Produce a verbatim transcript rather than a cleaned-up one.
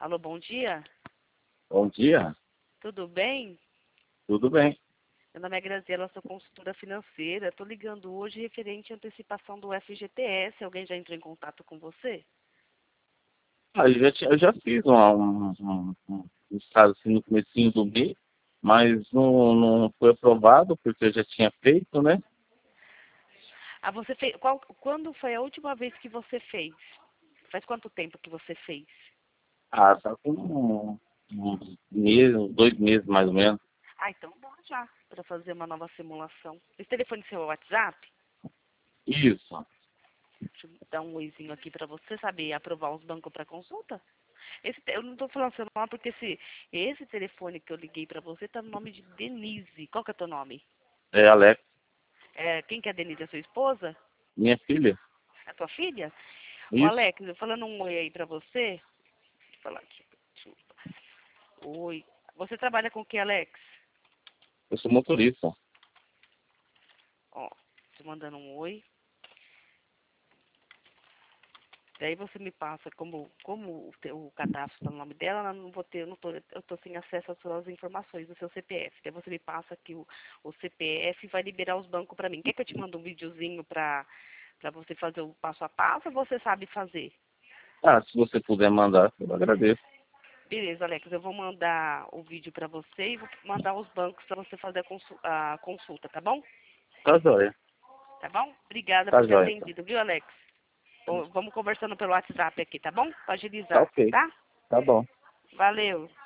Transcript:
Alô, bom dia. Bom dia, Tudo bem? tudo bem. Meu nome é Graziela, sou consultora financeira. Estou ligando hoje referente à antecipação do F G T S. Alguém já entrou em contato com você? Ah, eu já, tinha- eu já fiz uma, um, um, um um estado assim no comecinho do mês, mas não, não foi aprovado porque eu já tinha feito, né? Ah, você fez. Qual, quando foi a última vez que você fez? Faz quanto tempo que você fez? Ah, tá com um, um mês, uns dois meses mais ou menos. Ah, então dá já para fazer uma nova simulação. Esse telefone seu é o WhatsApp? Isso, Deixa eu dar um oizinho aqui para você saber aprovar os bancos para consulta. Esse, te- eu não estou falando seu nome porque esse, esse telefone que eu liguei para você está no nome de Denise. Qual que é o teu nome? é Alex, É, quem que é a Denise? É sua esposa? minha filha. É sua filha? Ô, Isso, Alex, eu falando um oi aí pra você. Deixa eu falar aqui. Desculpa. Oi. Você trabalha com o que, Alex? eu sou motorista. Ó, tô mandando um oi. Daí você me passa como, como o, teu- o cadastro tá no nome dela, eu não vou ter, eu não tô, eu tô sem acesso às suas informações do seu C P F. Daí você me passa que o, o C P F vai liberar os bancos pra mim. Quer que eu te mande um videozinho pra, pra você fazer o passo a passo ou você sabe fazer? Ah, se você puder mandar, eu agradeço. Beleza, Alex, eu vou mandar o vídeo para você e vou mandar os bancos para você fazer a, consu- a consulta, tá bom? Tá jóia, Tá bom? Obrigada tá por ter jóia, então. atendido, viu, Alex? Ô, vamos conversando pelo WhatsApp aqui, tá bom? Pra Tá agilizar, ok, tá? tá bom. Valeu.